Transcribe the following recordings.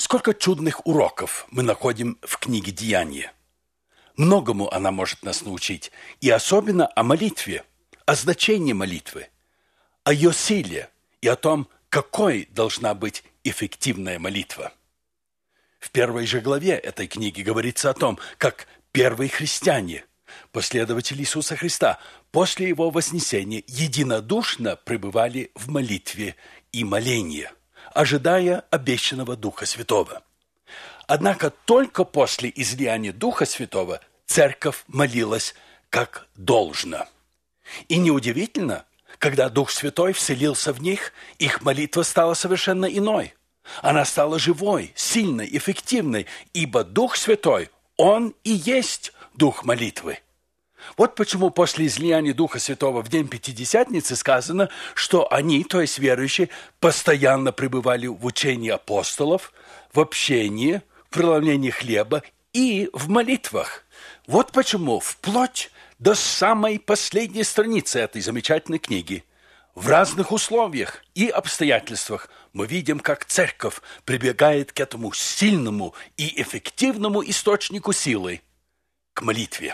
Сколько чудных уроков мы находим в книге «Деяния». Многому она может нас научить, и особенно о молитве, о значении молитвы, о ее силе и о том, какой должна быть эффективная молитва. В первой же главе этой книги говорится о том, как первые христиане, последователи Иисуса Христа, после Его вознесения единодушно пребывали в молитве и молении, ожидая обещанного Духа Святого. Однако только после излияния Духа Святого Церковь молилась как должно. И неудивительно, когда Дух Святой вселился в них, их молитва стала совершенно иной. Она стала живой, сильной, эффективной, ибо Дух Святой, Он и есть Дух молитвы. Вот почему после излияния Духа Святого в день Пятидесятницы сказано, что они, то есть верующие, постоянно пребывали в учении апостолов, в общении, в преломлении хлеба и в молитвах. Вот почему вплоть до самой последней страницы этой замечательной книги в разных условиях и обстоятельствах мы видим, как Церковь прибегает к этому сильному и эффективному источнику силы, к молитве.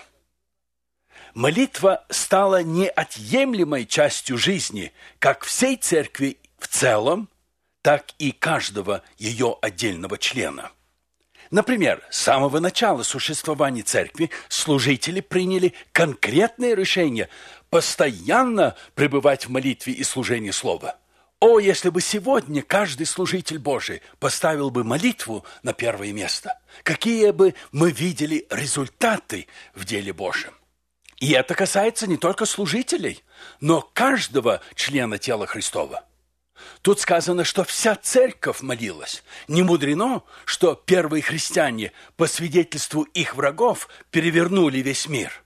Молитва стала неотъемлемой частью жизни как всей Церкви в целом, так и каждого ее отдельного члена. Например, с самого начала существования Церкви служители приняли конкретное решение постоянно пребывать в молитве и служении Слова. О, если бы сегодня каждый служитель Божий поставил бы молитву на первое место, какие бы мы видели результаты в деле Божьем. И это касается не только служителей, но каждого члена тела Христова. Тут сказано, что вся церковь молилась. Не мудрено, что первые христиане, по свидетельству их врагов, перевернули весь мир.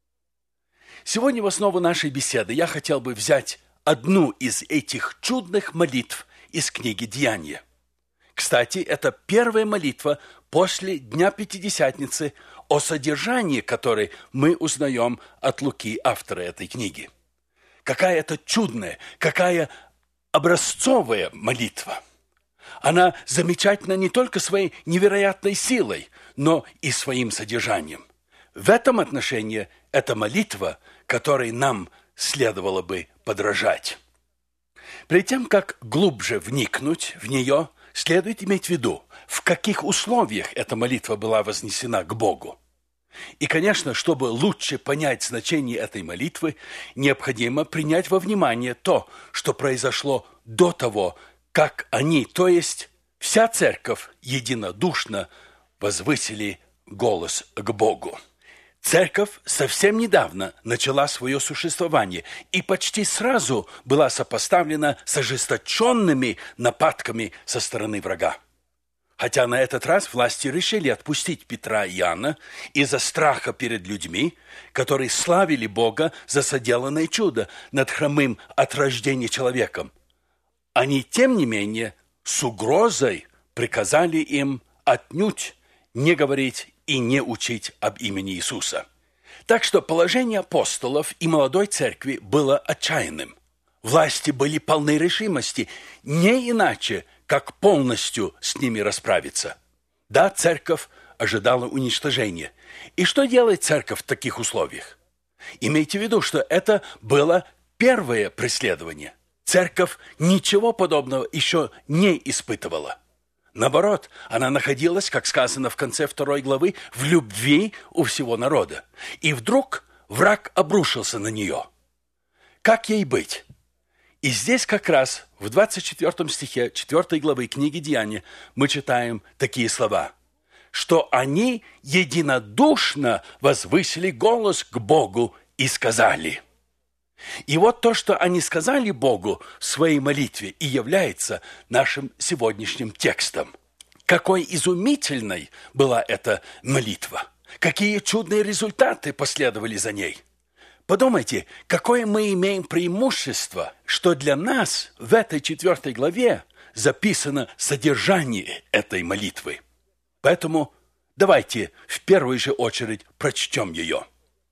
Сегодня в основу нашей беседы я хотел бы взять одну из этих чудных молитв из книги «Деяния». Кстати, это первая молитва после Дня Пятидесятницы, о содержании которой мы узнаем от Луки, автора этой книги. Какая это чудная, какая образцовая молитва. Она замечательна не только своей невероятной силой, но и своим содержанием. В этом отношении это молитва, которой нам следовало бы подражать. Перед тем, как глубже вникнуть в нее, следует иметь в виду, в каких условиях эта молитва была вознесена к Богу. И, конечно, чтобы лучше понять значение этой молитвы, необходимо принять во внимание то, что произошло до того, как они, то есть вся церковь, единодушно возвысили голос к Богу. Церковь совсем недавно начала свое существование и почти сразу была сопоставлена с ожесточенными нападками со стороны врага. Хотя на этот раз власти решили отпустить Петра и Иоанна из-за страха перед людьми, которые славили Бога за соделанное чудо над хромым от рождения человеком. Они, тем не менее, с угрозой приказали им отнюдь не говорить и не учить об имени Иисуса. Так что положение апостолов и молодой церкви было отчаянным. Власти были полны решимости, не иначе, как полностью с ними расправиться. Да, церковь ожидала уничтожения. И что делает церковь в таких условиях? Имейте в виду, что это было первое преследование. Церковь ничего подобного еще не испытывала. Наоборот, она находилась, как сказано в конце 2 главы, в любви у всего народа. И вдруг враг обрушился на нее. Как ей быть? И здесь как раз в 24 стихе 4 главы книги «Деяния» мы читаем такие слова, что они единодушно возвысили голос к Богу и сказали. И вот то, что они сказали Богу в своей молитве, и является нашим сегодняшним текстом. Какой изумительной была эта молитва! Какие чудные результаты последовали за ней! Подумайте, какое мы имеем преимущество, что для нас в этой 4 главе записано содержание этой молитвы. Поэтому давайте в первую же очередь прочтем ее.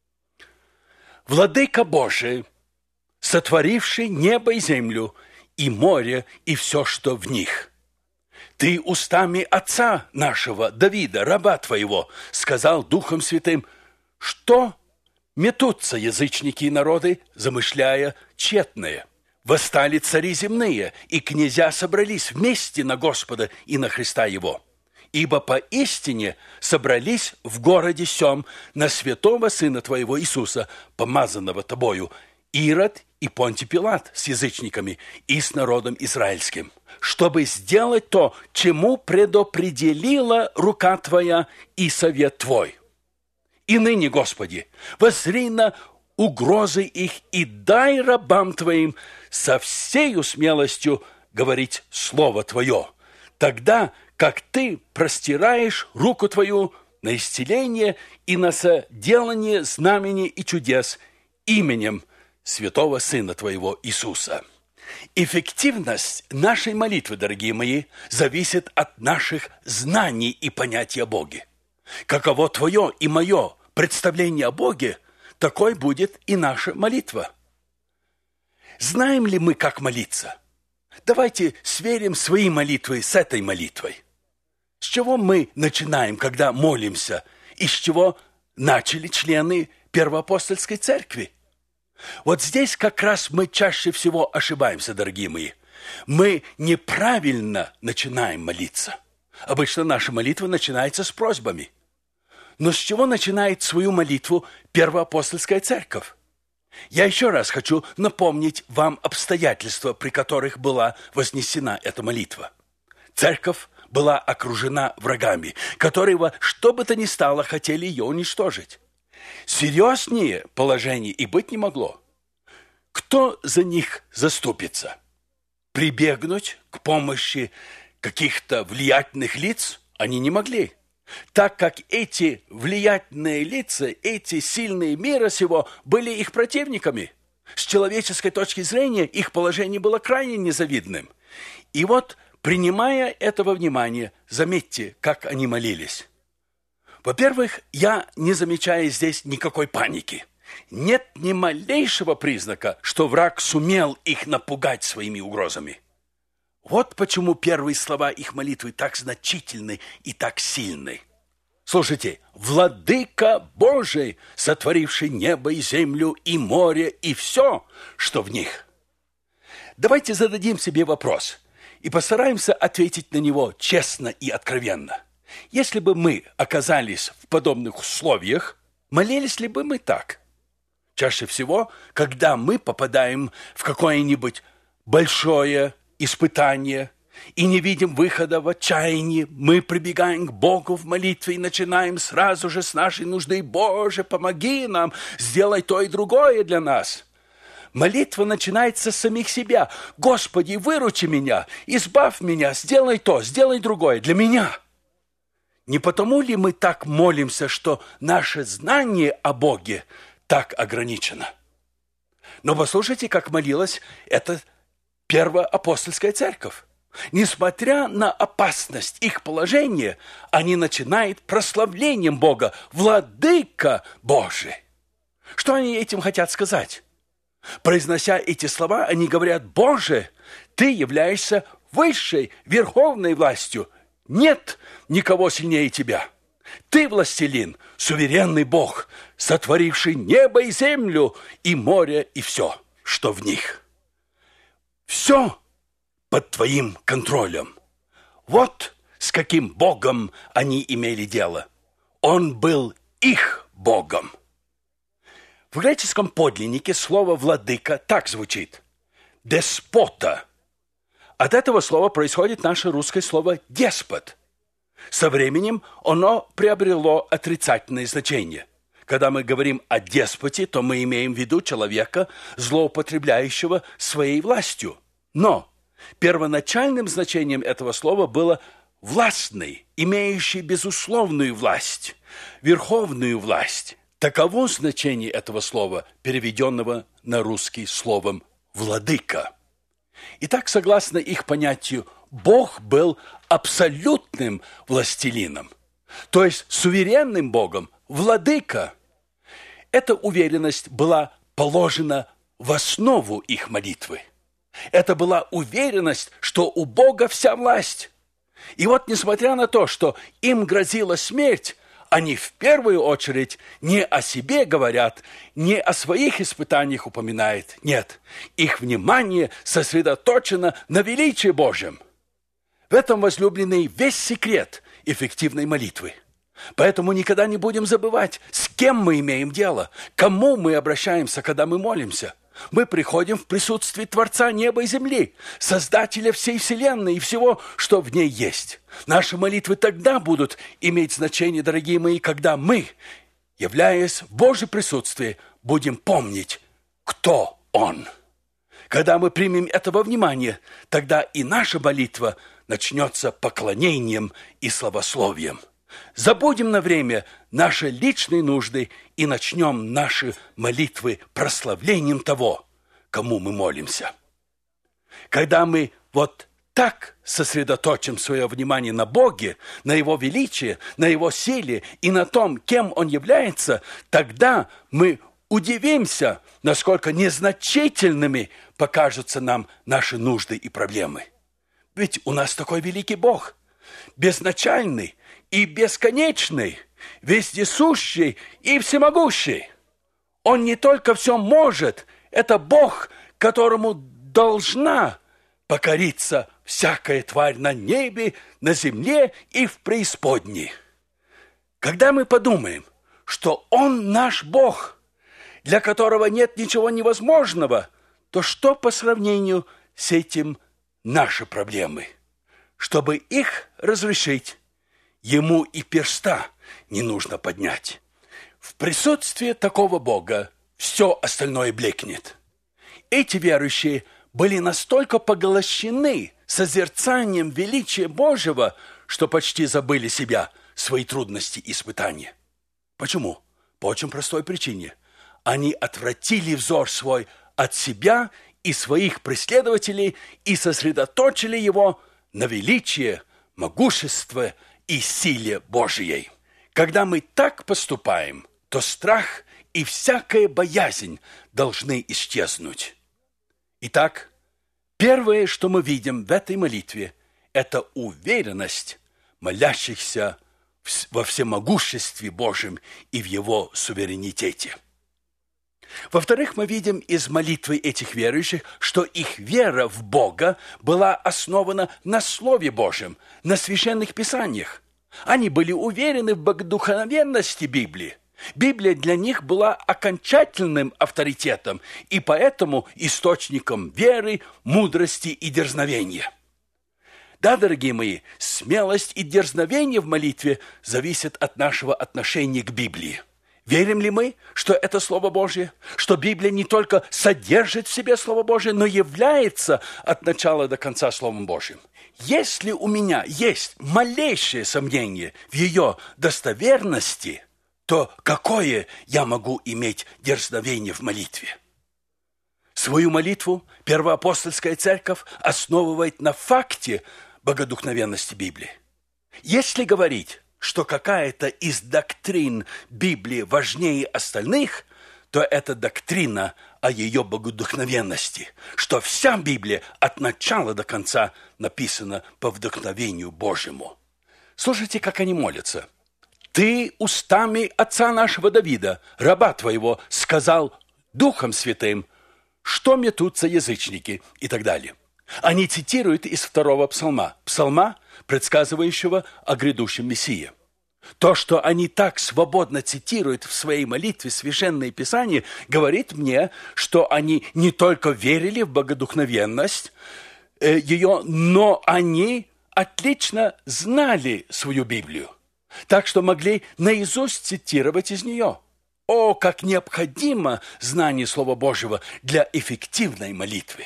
«Владыка Божий, сотворивший небо и землю, и море, и все, что в них, Ты устами отца нашего, Давида, раба твоего, сказал Духом Святым, что метутся язычники и народы, замышляя тщетное. Восстали цари земные, и князья собрались вместе на Господа и на Христа Его. Ибо поистине собрались в городе сем на святого Сына Твоего Иисуса, помазанного Тобою, Ирод и Понтий Пилат с язычниками и с народом израильским, чтобы сделать то, чему предопределила рука Твоя и совет Твой. И ныне, Господи, воззри на угрозы их и дай рабам Твоим со всею смелостью говорить Слово Твое, тогда, как Ты простираешь руку Твою на исцеление и на соделание знамений и чудес именем святого Сына Твоего Иисуса. Эффективность нашей молитвы, дорогие мои, зависит от наших знаний и понятий о Боге. Каково Твое и мое представление о Боге, такой будет и наша молитва. Знаем ли мы, как молиться? Давайте сверим свои молитвы с этой молитвой. С чего мы начинаем, когда молимся, и с чего начали члены Первоапостольской церкви? Вот здесь как раз мы чаще всего ошибаемся, дорогие мои. Мы неправильно начинаем молиться. Обычно наша молитва начинается с просьбами. Но с чего начинает свою молитву Первоапостольская церковь? Я еще раз хочу напомнить вам обстоятельства, при которых была вознесена эта молитва. Церковь была окружена врагами, которые во что бы то ни стало хотели ее уничтожить. Серьезнее положение и быть не могло. Кто за них заступится? Прибегнуть к помощи каких-то влиятельных лиц они не могли, так как эти влиятельные лица, эти сильные мира сего были их противниками. С человеческой точки зрения их положение было крайне незавидным. И вот, принимая это во внимание, заметьте, как они молились. Во-первых, я не замечаю здесь никакой паники. Нет ни малейшего признака, что враг сумел их напугать своими угрозами. Вот почему первые слова их молитвы так значительны и так сильны. Слушайте, «Владыка Божий, сотворивший небо и землю, и море, и все, что в них». Давайте зададим себе вопрос и постараемся ответить на него честно и откровенно. Если бы мы оказались в подобных условиях, молились ли бы мы так? Чаще всего, когда мы попадаем в какое-нибудь большое испытание и не видим выхода в отчаянии, мы прибегаем к Богу в молитве и начинаем сразу же с нашей нужды: «Боже, помоги нам, сделай то и другое для нас». Молитва начинается с самих себя. «Господи, выручи меня, избавь меня, сделай то, сделай другое для меня». Не потому ли мы так молимся, что наше знание о Боге так ограничено? Но послушайте, как молилась эта Первоапостольская церковь. Несмотря на опасность их положения, они начинают прославлением Бога: «Владыка Божий». Что они этим хотят сказать? Произнося эти слова, они говорят: «Боже, Ты являешься высшей, верховной властью. Нет никого сильнее Тебя. Ты властелин, суверенный Бог, сотворивший небо и землю, и море, и все, что в них. Все под Твоим контролем». Вот с каким Богом они имели дело. Он был их Богом. В греческом подлиннике слово «владыка» так звучит: «деспота». От этого слова происходит наше русское слово «деспот». Со временем оно приобрело отрицательное значение. Когда мы говорим о деспоте, то мы имеем в виду человека, злоупотребляющего своей властью. Но первоначальным значением этого слова было «властный», имеющий безусловную власть, верховную власть. Таково значение этого слова, переведенного на русский словом «владыка». Итак, согласно их понятию, Бог был абсолютным властелином, то есть суверенным Богом, владыка. Эта уверенность была положена в основу их молитвы. Это была уверенность, что у Бога вся власть. И вот, несмотря на то, что им грозила смерть, они в первую очередь не о себе говорят, не о своих испытаниях упоминают. Нет, их внимание сосредоточено на величии Божьем. В этом, возлюбленный, весь секрет эффективной молитвы. Поэтому никогда не будем забывать, с кем мы имеем дело, к кому мы обращаемся, когда мы молимся. Мы приходим в присутствие Творца неба и земли, Создателя всей вселенной и всего, что в ней есть. Наши молитвы тогда будут иметь значение, дорогие мои, когда мы, являясь в Божьем присутствии, будем помнить, кто Он. Когда мы примем это во внимание, тогда и наша молитва начнется поклонением и славословием. Забудем на время наши личные нужды и начнем наши молитвы прославлением того, кому мы молимся. Когда мы вот так сосредоточим свое внимание на Боге, на Его величии, на Его силе и на том, кем Он является, тогда мы удивимся, насколько незначительными покажутся нам наши нужды и проблемы. Ведь у нас такой великий Бог, безначальный и бесконечный, вездесущий и всемогущий. Он не только все может, это Бог, которому должна покориться всякая тварь на небе, на земле и в преисподней. Когда мы подумаем, что Он наш Бог, для которого нет ничего невозможного, то что по сравнению с этим наши проблемы? Чтобы их разрешить, Ему и перста не нужно поднять. В присутствии такого Бога все остальное блекнет. Эти верующие были настолько поглощены созерцанием величия Божьего, что почти забыли себя, свои трудности и испытания. Почему? По очень простой причине. Они отвратили взор свой от себя и своих преследователей и сосредоточили его на величие, могуществе и силе Божией. Когда мы так поступаем, то страх и всякая боязнь должны исчезнуть. Итак, первое, что мы видим в этой молитве, это уверенность молящихся во всемогуществе Божьем и в Его суверенитете. Во-вторых, мы видим из молитвы этих верующих, что их вера в Бога была основана на Слове Божьем, на священных писаниях. Они были уверены в богодухновенности Библии. Библия для них была окончательным авторитетом и поэтому источником веры, мудрости и дерзновения. Да, дорогие мои, смелость и дерзновение в молитве зависят от нашего отношения к Библии. Верим ли мы, что это Слово Божье? Что Библия не только содержит в себе Слово Божье, но является от начала до конца Словом Божьим? Если у меня есть малейшее сомнение в ее достоверности, то какое я могу иметь дерзновение в молитве? Свою молитву Первоапостольская Церковь основывает на факте богодухновенности Библии. Если говорить, что какая-то из доктрин Библии важнее остальных, то это доктрина о ее богодухновенности, что вся Библия от начала до конца написана по вдохновению Божьему. Слушайте, как они молятся. «Ты устами отца нашего Давида, раба твоего, сказал Духом Святым, что метутся язычники» и так далее. Они цитируют из 2-го псалма, псалма, предсказывающего о грядущем Мессии. То, что они так свободно цитируют в своей молитве Священное Писание, говорит мне, что они не только верили в богодухновенность ее, но они отлично знали свою Библию, так что могли наизусть цитировать из нее. О, как необходимо знание Слова Божьего для эффективной молитвы!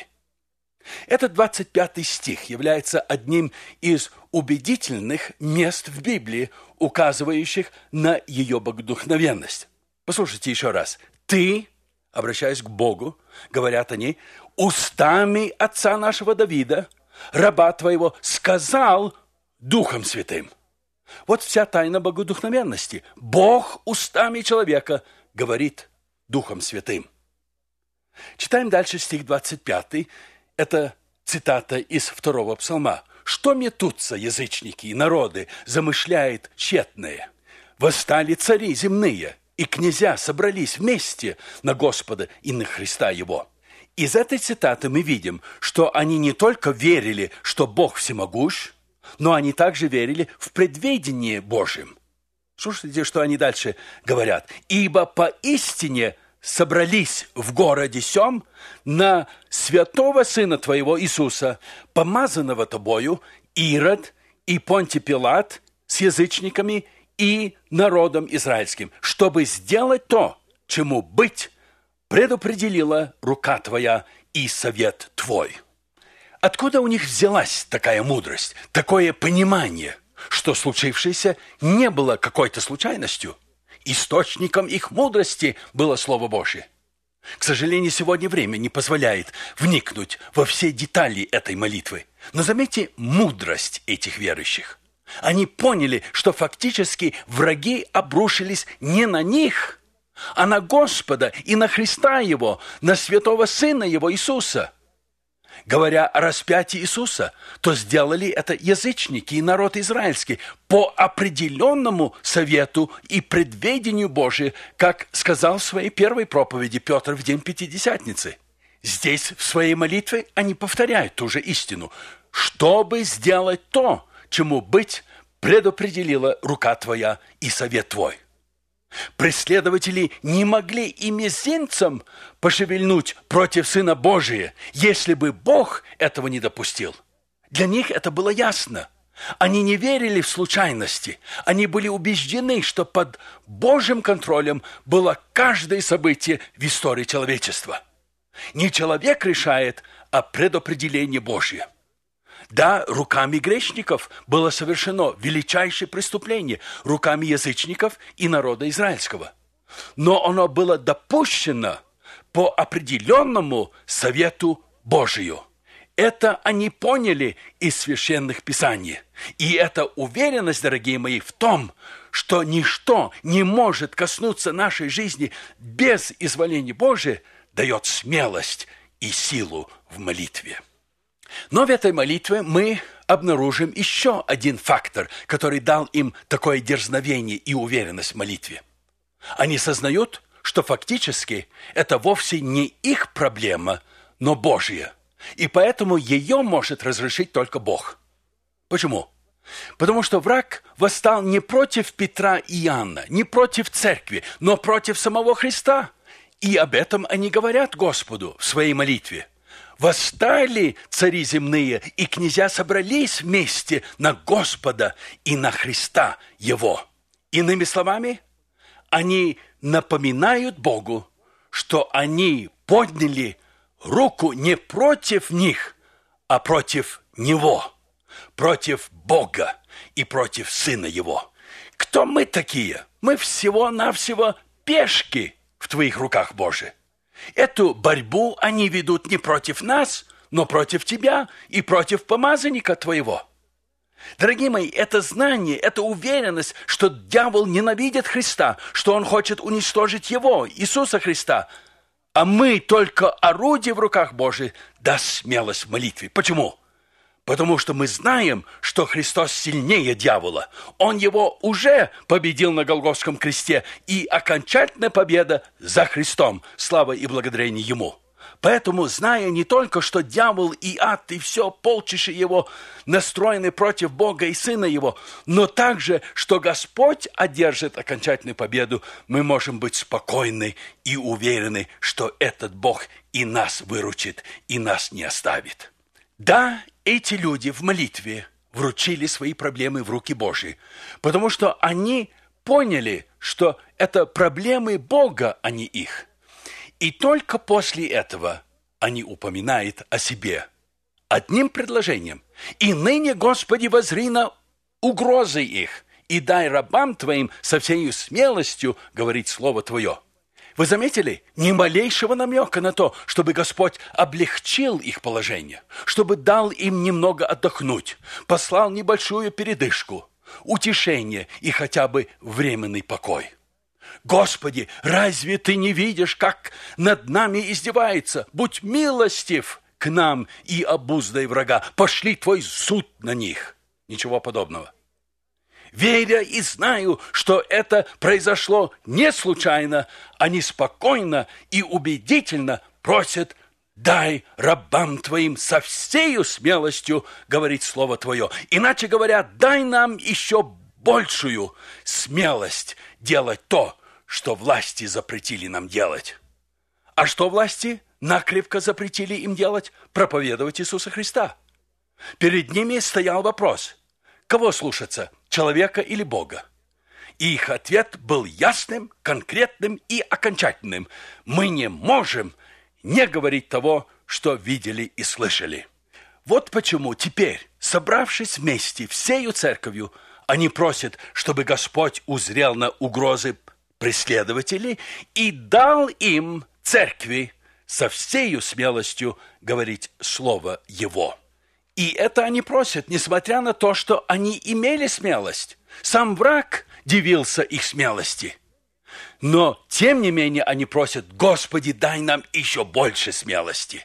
Этот 25 стих является одним из убедительных мест в Библии, указывающих на ее богодухновенность. Послушайте еще раз. «Ты», обращаясь к Богу, говорят они, «устами отца нашего Давида, раба твоего, сказал Духом Святым». Вот вся тайна богодухновенности. Бог устами человека говорит Духом Святым. Читаем дальше стих 25. Это цитата из 2-го псалма. что метутся язычники и народы, замышляет тщетное. Восстали цари земные, и князья собрались вместе на Господа и на Христа Его. Из этой цитаты мы видим, что они не только верили, что Бог всемогущ, но они также верили в предведение Божьем. Слушайте, что они дальше говорят. «Ибо поистине собрались в городе сем на святого Сына Твоего Иисуса, помазанного Тобою, Ирод и Понтий Пилат с язычниками и народом израильским, чтобы сделать то, чему быть предопределила рука Твоя и совет Твой». Откуда у них взялась такая мудрость, такое понимание, что случившееся не было какой-то случайностью? Источником их мудрости было Слово Божье. К сожалению, сегодня время не позволяет вникнуть во все детали этой молитвы. Но заметьте мудрость этих верующих. Они поняли, что фактически враги обрушились не на них, а на Господа и на Христа Его, на святого Сына Его Иисуса. Говоря о распятии Иисуса, то сделали это язычники и народ израильский по определенному совету и предведению Божию, как сказал в своей первой проповеди Петр в день Пятидесятницы. Здесь в своей молитве они повторяют ту же истину, чтобы сделать то, чему быть предопределила рука Твоя и совет Твой. Преследователи не могли и мизинцем пошевельнуть против Сына Божия, если бы Бог этого не допустил. Для них это было ясно. Они не верили в случайности. Они были убеждены, что под Божьим контролем было каждое событие в истории человечества. Не человек решает, а предопределение Божье. Да, руками грешников было совершено величайшее преступление, руками язычников и народа израильского. Но оно было допущено по определенному совету Божию. Это они поняли из священных писаний. И эта уверенность, дорогие мои, в том, что ничто не может коснуться нашей жизни без изволения Божия, дает смелость и силу в молитве. Но в этой молитве мы обнаружим еще один фактор, который дал им такое дерзновение и уверенность в молитве. Они сознают, что фактически это вовсе не их проблема, но Божья. И поэтому ее может разрешить только Бог. Почему? Потому что враг восстал не против Петра и Иоанна, не против церкви, но против самого Христа. И об этом они говорят Господу в своей молитве. «Восстали цари земные, и князья собрались вместе на Господа и на Христа Его». Иными словами, они напоминают Богу, что они подняли руку не против них, а против Него, против Бога и против Сына Его. Кто мы такие? Мы всего-навсего пешки в Твоих руках, Боже. Эту борьбу они ведут не против нас, но против Тебя и против помазанника Твоего. Дорогие мои, это знание, это уверенность, что дьявол ненавидит Христа, что он хочет уничтожить Его, Иисуса Христа, а мы только орудие в руках Божьих, даст смелость в молитве. Почему? Потому что мы знаем, что Христос сильнее дьявола. Он его уже победил на Голгофском кресте, и окончательная победа за Христом. Слава и благодарение Ему. Поэтому, зная не только, что дьявол и ад, и все полчище его настроены против Бога и Сына Его, но также, что Господь одержит окончательную победу, мы можем быть спокойны и уверены, что этот Бог и нас выручит, и нас не оставит. Да, эти люди в молитве вручили свои проблемы в руки Божьи, потому что они поняли, что это проблемы Бога, а не их. И только после этого они упоминают о себе одним предложением. «И ныне, Господи, воззри на угрозы их, и дай рабам Твоим со всей смелостью говорить Слово Твое». Вы заметили? Ни малейшего намека на то, чтобы Господь облегчил их положение, чтобы дал им немного отдохнуть, послал небольшую передышку, утешение и хотя бы временный покой. «Господи, разве Ты не видишь, как над нами издевается? Будь милостив к нам и обуздай врага, пошли твой суд на них». Ничего подобного. Веря и знаю, что это произошло не случайно, они спокойно и убедительно просят: «Дай рабам твоим со всею смелостью говорить слово твое». Иначе говоря, дай нам еще большую смелость делать то, что власти запретили нам делать. А что власти накрепко запретили им делать? Проповедовать Иисуса Христа. Перед ними стоял вопрос: кого слушаться, человека или Бога? И их ответ был ясным, конкретным и окончательным: мы не можем не говорить того, что видели и слышали. Вот почему теперь, собравшись вместе всею церковью, они просят, чтобы Господь узрел на угрозы преследователей и дал им, церкви, со всею смелостью говорить слово Его. И это они просят, несмотря на то, что они имели смелость. Сам враг дивился их смелости. Но, тем не менее, они просят: «Господи, дай нам еще больше смелости».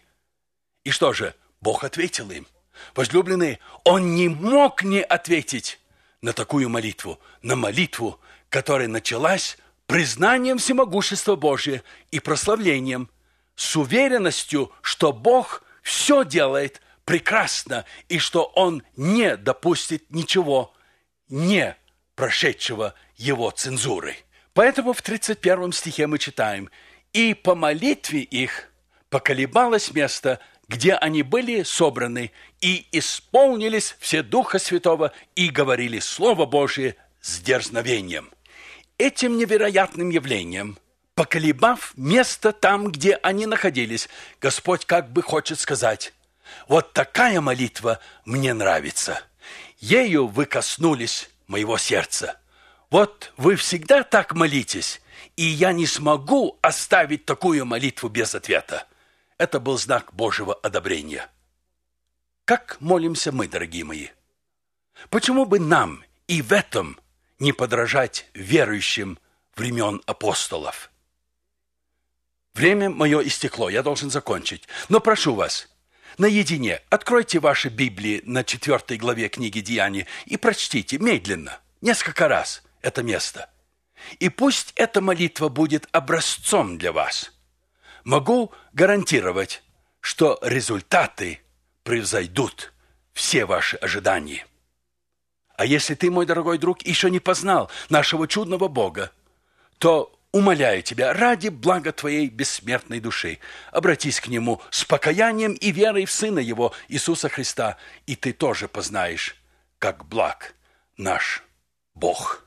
И что же? Бог ответил им. Возлюбленные, Он не мог не ответить на такую молитву, на молитву, которая началась признанием всемогущества Божия и прославлением, с уверенностью, что Бог все делает прекрасно и что Он не допустит ничего не прошедшего Его цензурой. Поэтому в 31 стихе мы читаем: «И по молитве их поколебалось место, где они были собраны, и исполнились все Духа Святого, и говорили Слово Божие с дерзновением». Этим невероятным явлением, поколебав место там, где они находились, Господь как бы хочет сказать: вот такая молитва мне нравится. Ею вы коснулись моего сердца. Вот вы всегда так молитесь, и я не смогу оставить такую молитву без ответа. Это был знак Божьего одобрения. Как молимся мы, дорогие мои? Почему бы нам и в этом не подражать верующим времен апостолов? Время мое истекло, я должен закончить. Но прошу вас, наедине откройте ваши Библии на 4 главе книги Деяний и прочтите медленно, несколько раз это место. И пусть эта молитва будет образцом для вас. Могу гарантировать, что результаты превзойдут все ваши ожидания. А если ты, мой дорогой друг, еще не познал нашего чудного Бога, то умоляю тебя, ради блага твоей бессмертной души, обратись к Нему с покаянием и верой в Сына Его, Иисуса Христа, и ты тоже познаешь, как благ наш Бог.